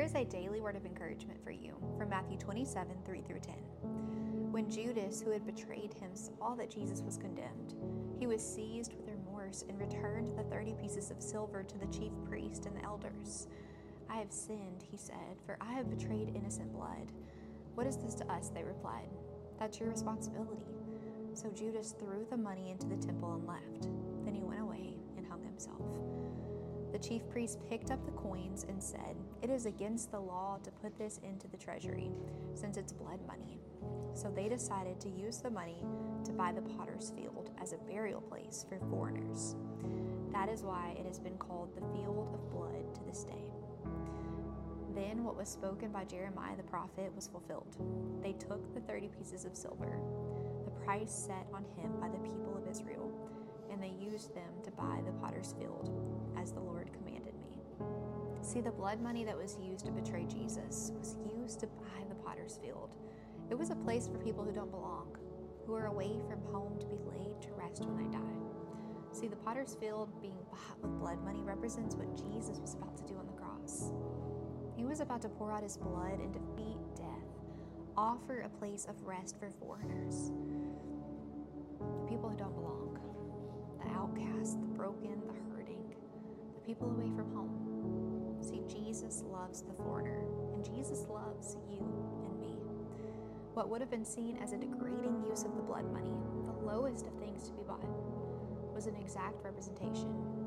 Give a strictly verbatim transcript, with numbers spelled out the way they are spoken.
is a daily word of encouragement for you from Matthew twenty-seven, three through ten. When Judas, who had betrayed him, saw that Jesus was condemned, he was seized with remorse and returned the thirty pieces of silver to the chief priest and the elders. I have sinned, he said, for I have betrayed innocent blood. What is this to us? They replied. That's your responsibility. So Judas threw the money into the temple and left. Then he went away and hung himself. The chief priest picked up the coins and said, "It is against the law to put this into the treasury, since it's blood money." So they decided to use the money to buy the potter's field as a burial place for foreigners. That is why it has been called the Field of Blood to this day. Then what was spoken by Jeremiah the prophet was fulfilled. They took the thirty pieces of silver, the price set on him by the people of Israel, and they used them to buy the potter's field, as the Lord commanded me. See, the blood money that was used to betray Jesus was used to buy the potter's field. It was a place for people who don't belong, who are away from home to be laid to rest when they die. See, the potter's field being bought with blood money represents what Jesus was about to do on the cross. He was about to pour out his blood and defeat death, offer a place of rest for foreigners, the people who don't belong, the outcasts, the broken, the hurting, the people away from home. See, Jesus loves the foreigner, and Jesus loves you and me. What would have been seen as a degrading use of the blood money, the lowest of things to be bought, was an exact representation